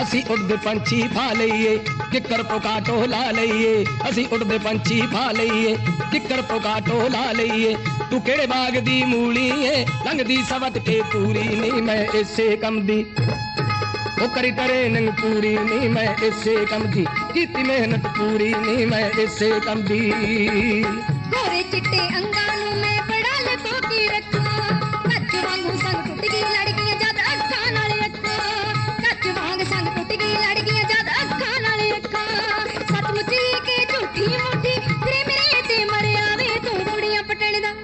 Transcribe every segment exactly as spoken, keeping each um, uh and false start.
असी उड़दे पंछी फा लईए किकर पोकाटो ला लईए असी उड़दे पंछी फा लईए किकर पोकाटो ला लईए तू केड़े बाग दी मूली है लंघदी सवट के पूरी नहीं मैं इसे कम दी ओ करी ट्रेनिंग पूरी नहीं मैं इसे कम दी कीती मेहनत पूरी नहीं मैं इसे कम दी गोरे चिट्टे अंगां नूं मैं बड़ा लको की रखा कच्च वांगू संग टुट गई लड़कियां जद अखां नाल अखा कच्च वांग संग टुट गई लड़कियां जद अखां नाल अखा सचमुच के झूठी मूठी तेरे मेरे ते मरिया वे तू कुड़ियां पटण दा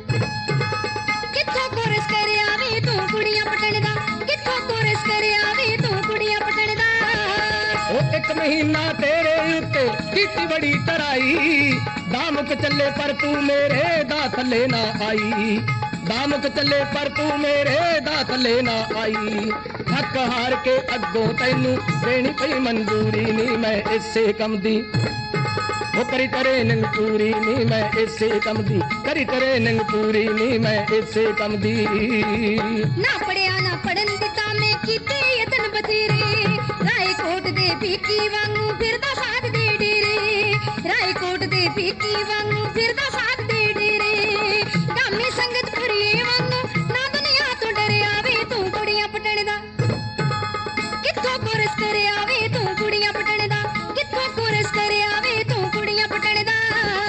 कित्थों कोरस करया वे तू कुड़ियां पटण दा कित्थों कोरस करया वे तू कुड़ियां पटण दा ओ एक महीना तेरे उत्ते कीती बड़ी तराई दामुक चले पर तू मेरे दात लेना आई दामुक चले पर तू मेरे दात लेना आई थक हार के अगों तैनू देनी पई मंजूरी नहीं मैं इसे कम दी ओ करी ट्रेनिंग पूरी नहीं मैं इसे कम दी करी ट्रेनिंग पूरी नहीं मैं इसे कम दी ना पढ़िया ना पढ़न दिता मैं कीते यतन बथेरे रायकोट दे पीकी वांगू फिरदा साथ दे डेरे रायकोट दे पीकी वांगू फिरदा साथ दे डेरे गामी संगत फरिए वांगू ना दुनिया तो डरे आवे तू कुड़ियां पटण दा कित्थों कोरस करे आवे तू कुड़ियां पटण दा कित्थों कोरस करे आवे तू कुड़ियां पटण दा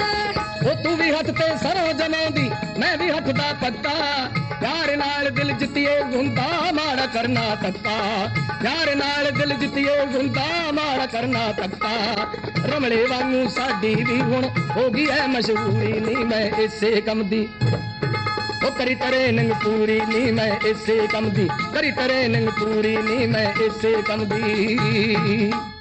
ओ तू भी हथ ते सरो जमाउंदी मैं भी हथ दा पत्ता प्यार नाल दिल जितिए हुंदा माड़ा करना तक्का प्यार नाल दिल जितिए हुंदा माड़ा करना तक्का रमले वांगू साडी भी हुण हो गई है मशहूरी नहीं मैं इसे कम दी ओ करी ट्रेनिंग पूरी नहीं मैं इसे कम दी करी ट्रेनिंग पूरी नहीं मैं इसे कम दी।